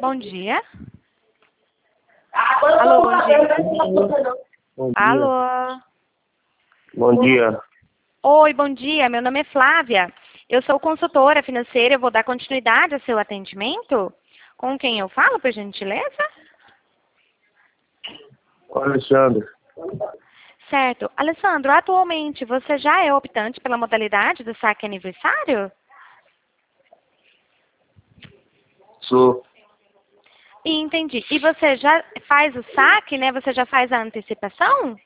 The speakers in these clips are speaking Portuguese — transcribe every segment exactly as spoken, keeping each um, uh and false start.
Bom dia. Alô, bom dia. Bom dia. Alô. Bom dia. Oi, bom dia. Meu nome é Flávia. Eu sou consultora financeira. Eu vou dar continuidade ao seu atendimento. Com quem eu falo, por gentileza? Alexandre. Certo. Alessandro, atualmente você já é optante pela modalidade do saque aniversário? Sou. Entendi. E você já faz o saque, né? Você já faz a antecipação?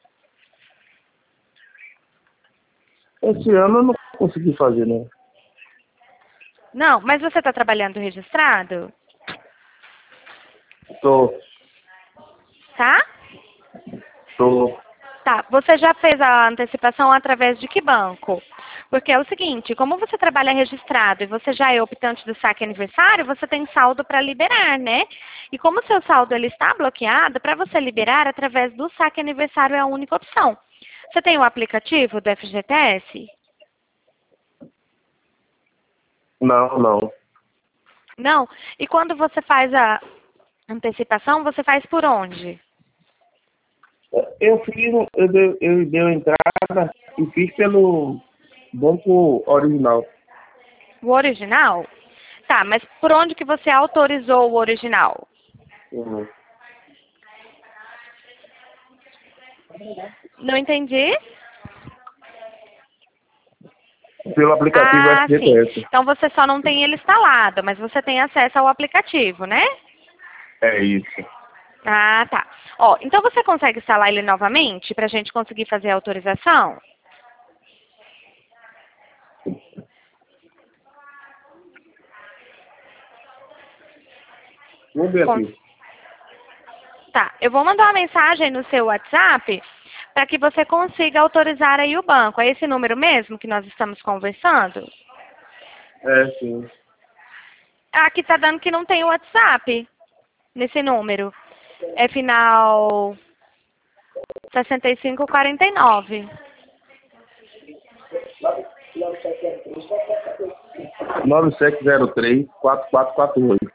Esse ano eu não consegui fazer, né? Não, mas você está trabalhando registrado? Tô. Tá? Tô. Tá. Você já fez a antecipação através de que banco? Porque é o seguinte, como você trabalha registrado e você já é optante do saque aniversário, você tem saldo para liberar, né? E como o seu saldo ele está bloqueado, para você liberar através do saque aniversário é a única opção. Você tem o aplicativo do F G T S? Não, não. Não? E quando você faz a antecipação, você faz por onde? Eu fiz, um- eu dei, eu dei uma entrada e fiz pelo banco original. O original? Tá, mas por onde que você autorizou o original? Uhum. Não entendi? Pelo aplicativo Ah, sim. F G T S. Então você só não tem ele instalado, mas você tem acesso ao aplicativo, né? É isso. Ah, tá. Ó, então você consegue instalar ele novamente para a gente conseguir fazer a autorização? Vamos ver Com- aqui. Tá, eu vou mandar uma mensagem no seu WhatsApp para que você consiga autorizar aí o banco. É esse número mesmo que nós estamos conversando? É, sim. Aqui tá dando que não tem o WhatsApp nesse número. É final sessenta e cinco quarenta e nove. nove sete zero três, quatro quatro quatro oito.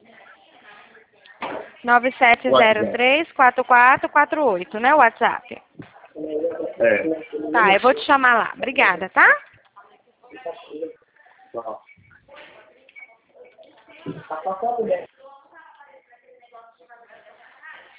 nove sete zero três, quatro quatro quatro oito, né, o WhatsApp? É. Tá, eu vou te chamar lá. Obrigada, tá? Tá.